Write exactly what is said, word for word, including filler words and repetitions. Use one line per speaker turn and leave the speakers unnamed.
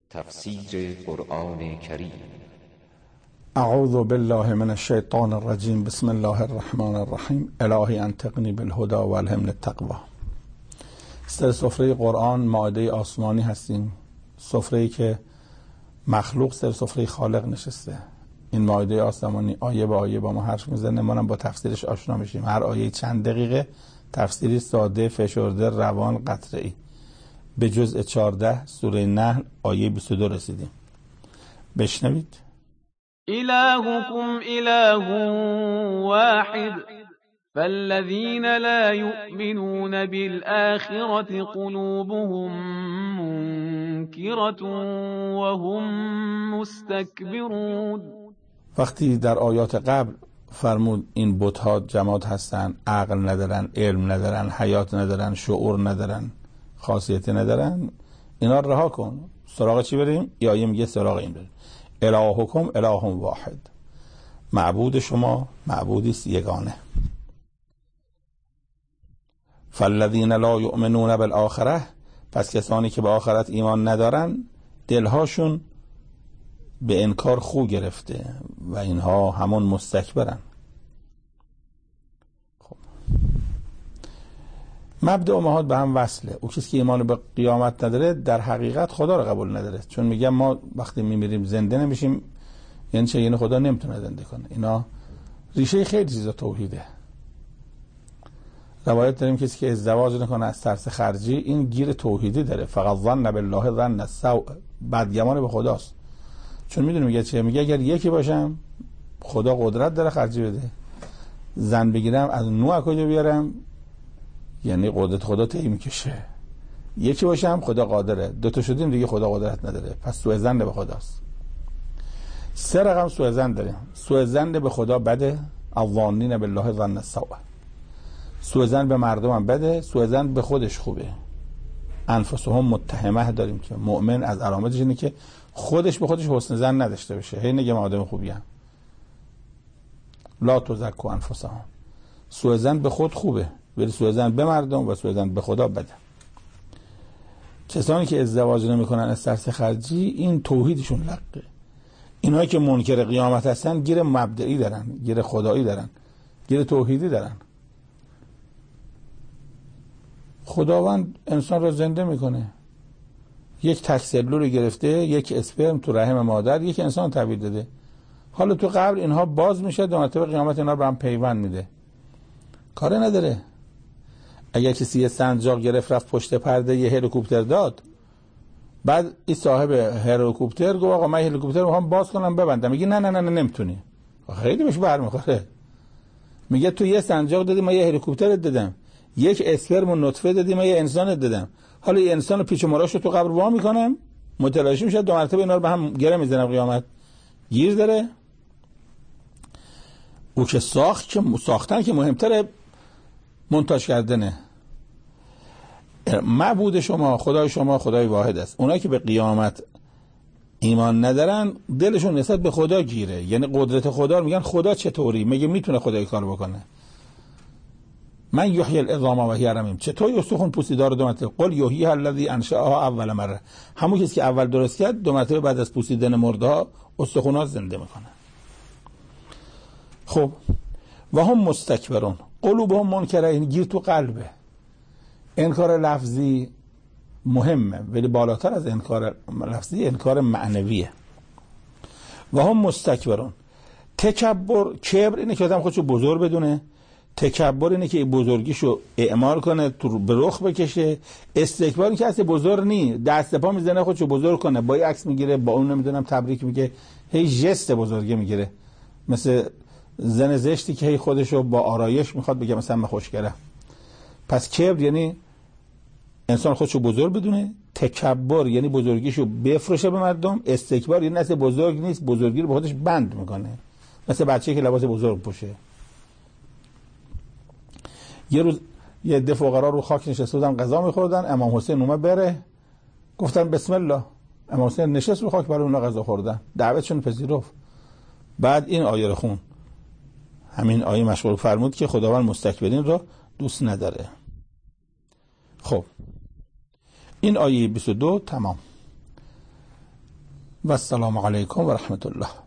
تفسیر قرآن کریم.
اعوذ بالله من الشیطان الرجیم. بسم الله الرحمن الرحیم. الهی انطقنی بالهدى و الهمنی التقوی. سر سفره قرآن مائده آسمانی هستیم، سفره‌ای که مخلوق سر سفره خالق نشسته. این مائده آسمانی آیه به آیه با ما حرف میزنه، ما هم با تفسیرش آشنا میشیم. هر آیه چند دقیقه تفسیری ساده، فشرده، روان، قطعی. به جزء چهارده سوره نحل آیه بیست و دو رسیدیم. بشنوید.
إلهكم إله واحد فالذين لا يؤمنون بالآخرة قلوبهم منكرة وهم مستكبرون.
وقتی در آیات قبل فرمود این بت‌ها جماد هستن، عقل ندارن، علم ندارن، حیات ندارن، شعور ندارن، خاصیتی ندارن، اینا رها کن. سراغ چی بریم؟ یا آیه میگه سراغ این بریم. الهکم اله واحد، معبود شما معبودی است یگانه. فالذین لا یؤمنون بالآخره، پس کسانی که به آخرت ایمان ندارن دلهاشون به انکار خو گرفته و اینها همون مستکبرن. خب مبدأ و مهاد به هم وصله. او کسی که ایمان به قیامت نداره در حقیقت خدا رو قبول نداره، چون میگم ما وقتی میمیریم زنده نمیشیم، یعنی چه؟ یعنی خدا نمیتونه زنده کنه. اینا ریشه خیلی چیزا توحیده. روایت داریم کسی که ازدواج نکنه از ترس خرجی، این گیر توحیدی داره. فقط ظن بالله ظن السوء، بدگمان به خداست. چون میدونه میگه چه؟ میگه اگر یکی باشم خدا قدرت داره خرجی بده، زن بگیرم از نوع کجا بیارم، یعنی قدرت خدا طی میکشه. یکی باشم خدا قادره، دو تا شدیم دیگه خدا قدرت نداره، پس سوء ظن به خداست. سه رقم سوء ظن داریم. سوء ظن به خدا بده، الظانین بالله ظن السوء. سوء ظن به مردم هم بده، سوء ظن به خودش خوبه. انفسهم متهمه داریم که مؤمن از علامتش اینه که خودش به خودش حسن ظن نداشته باشه، هی نگه آدم خوبی ام. لا تزکوا انفسهم. سوء ظن به خود خوبه، ولی سوء ظن به مردم و سوء ظن به خدا بده. کسانی که ازدواج نمیکنن از ترس خرجی، این توحیدشون لقه. اینایی که منکر قیامت هستن گیر مبدئی دارن، گیر خدایی دارن، گیر توحیدی دارن. خداوند انسان را زنده میکنه، یک تک سلول رو گرفته، یک اسپرم تو رحم مادر، یک انسان تحویل داده. حالا تو قبل اینها باز میشه، دو مرتبه قیامت اینا رو به هم پیوند میده. کاری نداره. اگر کسی یه سنجاق گرفت رفت پشت پرده یه هلیکوپتر داد، بعد این صاحب هلیکوپتر گفت آقا من هلیکوپتر رو میخوام باز کنم ببندم، میگه نه نه نه نه نمیتونی. خیلی بهش برمیخوره. میگه تو یه سنجاق دادی من یه هلیکوپتر دادم، یک اسپرم و نطفه دادی من یه انسان دادم، حالا یه انسان پیچ و ماراشو تو قبر وا میکنم، متلاشی میشه، دو مرتبه اینا رو به هم گره میزنم قیامت. گیر داره. او که ساخت که ساختن که مهمتره منتاج کردنه. معبود شما خدای شما خدای واحد است. اونایی که به قیامت ایمان ندارن دلشون نسبت به خدا گیره، یعنی قدرت خدا رو میگن خدا چطوری؟ میگه میتونه خدای کار بکنه. من یحیی العظام و هی رمیم، چطور استخوان پوسیدار دو مرتبه؟ قل یحیی الذی انشأها اول مره، همون کسی که اول درست کرد دو مرتبه بعد از پوسیدن مرده ها استخوان‌ها زنده میکنه. خب و هم مستکبرون قلوبهم منکره، این گیر تو قلبه. انکار لفظی مهمه ولی بالاتر از انکار لفظی انکار معنویه. و هم مستکبرون. تکبر، کبر اینه که آدم خودشو بزرگ بدونه، تکبر اینه که بزرگیشو اعمال کنه، تو به رخ بکشه. استکبار اینه که اصلا بزرگ نی، دست پا میزنه خودشو بزرگ کنه، با عکس میگیره، با اون نمیدونم تبریک میگه، هی ژست بزرگی میگیره، مثل زن زشتی که هی خودشو با آرایش میخواد بگه مثلا من خوشگله. پس کبر یعنی انسان خودشو بزرگ بدونه، تکبر یعنی بزرگیشو بفروشه به مردم، استکبار یعنی اصلا بزرگ نیست، بزرگی رو به خودش بند میکنه، مثل بچه‌ای که لباس بزرگ پوشه. یه روز یه عده فقرا رو خاک نشسته بودن غذا می‌خوردن، امام حسین اومد بره، گفتن بسم الله. امام حسین نشست رو خاک برای اونها غذا خوردن، دعوتشون پذیرفت. بعد این آیه رو خون، همین آیه مشغول فرمود که خداوند مستکبرین رو دوست نداره. خب این آیه بیست و دو تمام. و السلام علیکم و رحمت الله.